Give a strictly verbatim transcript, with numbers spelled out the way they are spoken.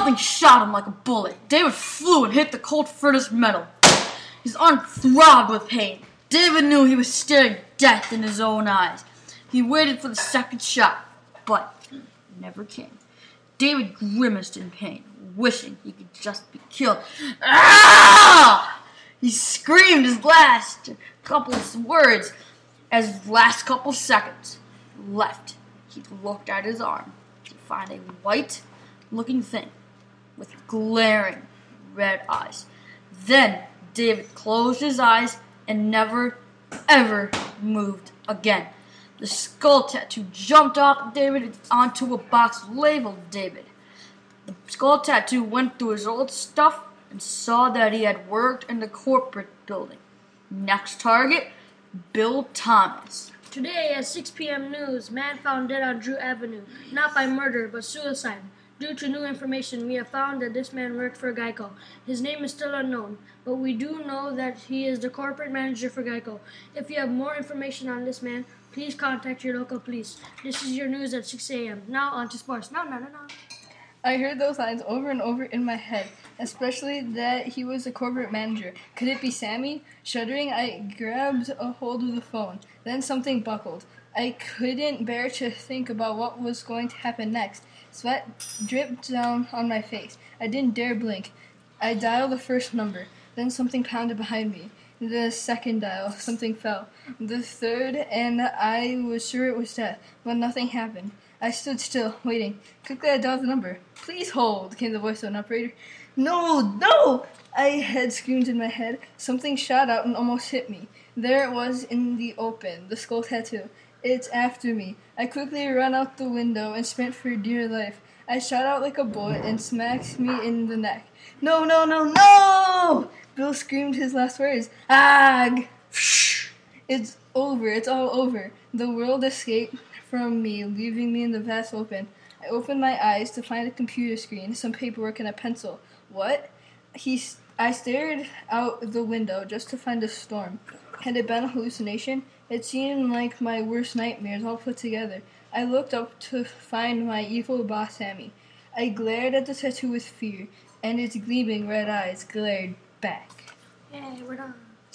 Something shot him like a bullet. David flew and hit the cold furnace metal. His arm throbbed with pain. David knew he was staring death in his own eyes. He waited for the second shot, but it never came. David grimaced in pain, wishing he could just be killed. Ah! He screamed his last couple of words as his last couple seconds left. He looked at his arm to find a white-looking thing with glaring red eyes. Then David closed his eyes and never, ever moved again. The skull tattoo jumped off David onto a box labeled David. The skull tattoo went through his old stuff and saw that he had worked in the corporate building. Next target, Bill Thomas. Today at six p.m. news, man found dead on Drew Avenue, not by murder but suicide. Due to new information, we have found that this man worked for Geico. His name is still unknown, but we do know that he is the corporate manager for Geico. If you have more information on this man, please contact your local police. This is your news at six a.m. Now on to sports. No, no, no, no. I heard those lines over and over in my head, especially that he was a corporate manager. Could it be Sammy? Shuddering, I grabbed a hold of the phone. Then something buckled. I couldn't bear to think about what was going to happen next. Sweat dripped down on my face. I didn't dare blink. I dialed the first number. Then something pounded behind me. The second dial, something fell. The third, and I was sure it was death, but nothing happened. I stood still, waiting. Quickly I dialed the number. Please hold, came the voice of an operator. No, no! I had screamed in my head. Something shot out and almost hit me. There it was in the open, the skull tattoo. It's after me. I quickly ran out the window and sprint for dear life. I shot out like a bullet and smacked me in the neck. No, no, no, no! Bill screamed his last words. Ag! It's over. It's all over. The world escaped from me, leaving me in the vast open. I opened my eyes to find a computer screen, some paperwork, and a pencil. What? He, I stared out the window just to find a storm. Had it been a hallucination? It seemed like my worst nightmares all put together. I looked up to find my evil boss, Sammy. I glared at the tattoo with fear, and its gleaming red eyes glared back. Yay, we're done.